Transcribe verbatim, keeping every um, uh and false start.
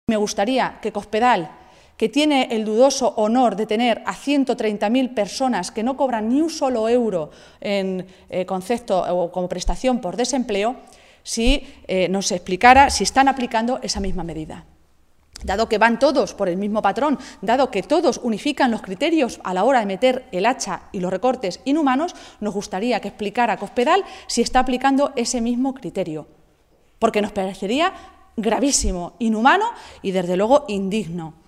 Me gustaría que Cospedal, que tiene el dudoso honor de tener a ciento treinta mil personas que no cobran ni un solo euro en eh, concepto o como prestación por desempleo, si eh, nos explicara si están aplicando esa misma medida. Dado que van todos por el mismo patrón, dado que todos unifican los criterios a la hora de meter el hacha y los recortes inhumanos, nos gustaría que explicara Cospedal si está aplicando ese mismo criterio, porque nos parecería gravísimo, inhumano y, desde luego, indigno.